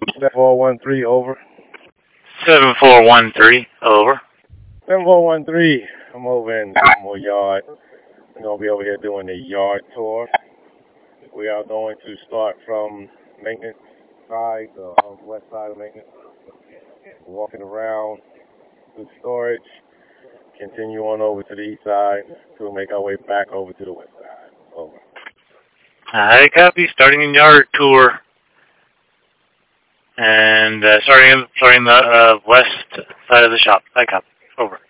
7413, over. 7413, over. 7413, I'm over in Elmore Yard. We're going to be over here doing the yard tour. We are going to start from maintenance side, the west side of maintenance. Walking around to storage. Continue on over to the east side to make our way back over to the west side. Over. I copy. Starting in yard tour. And starting the west side of the shop. I copy. Over.